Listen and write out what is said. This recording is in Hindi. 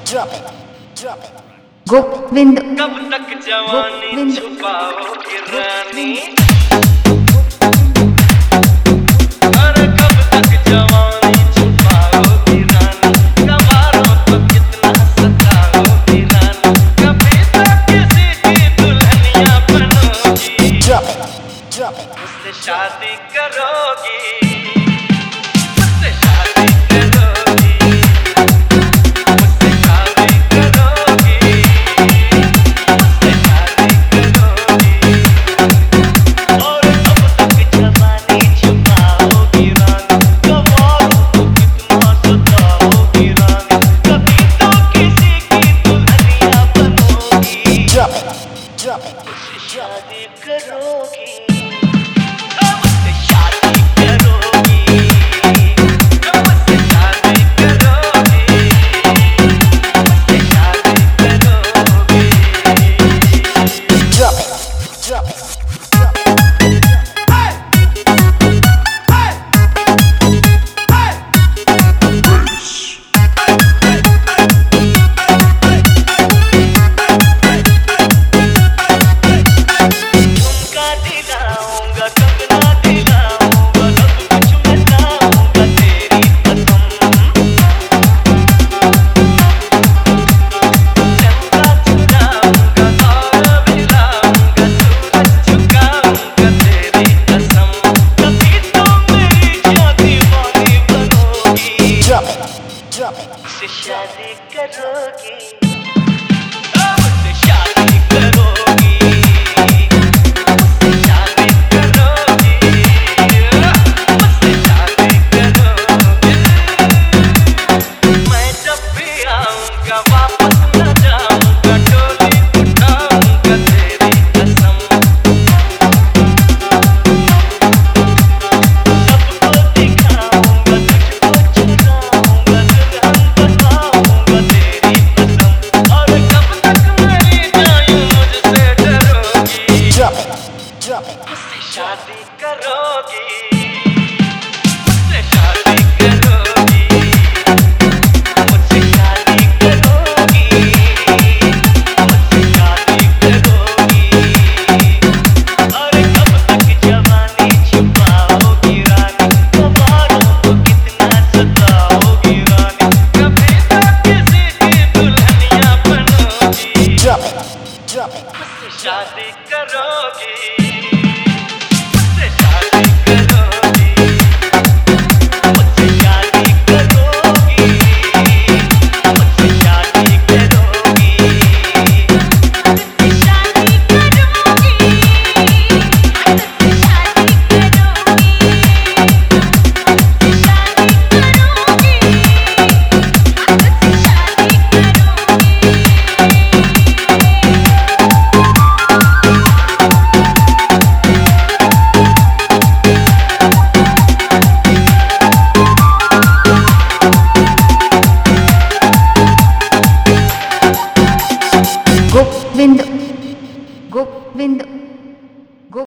गोविंद कब तक जवानी छुपाओगे रानी, अरे कब तक जवानी छुपाओगी रानी, कबारों को कितना सताओगी रानी, कभी तो किसी की दुल्हनिया बनोगी, मुझसे शादी करोगी, मुझसे शादी करोगी, मुझसे शादी करोगी, मुझसे शादी करोगी, और कब तक जवानी छुपाओगी रानी, कबारों को कितना सताओगी रानी, कभी तो किसी की दुल्हनिया बनोगी, मुझसे शादी करोगी। मुझसे शादी करोगी, मुझसे शादी करोगी, मुझसे शादी करोगी, मुझसे शादी करोगी, मैं जब भी आऊँगा